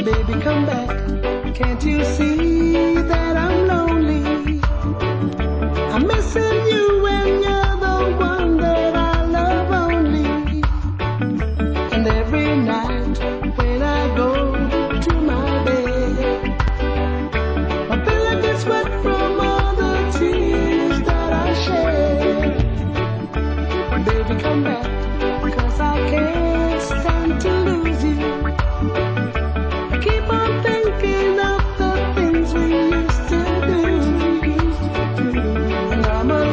Baby, come back. Can't you see that I'm lonely? I'm missing you and you're the one that I love only. And every night when I go to my bed, my pillow gets wet from all the tears that I shed. Baby, come back, 'cause I can't stand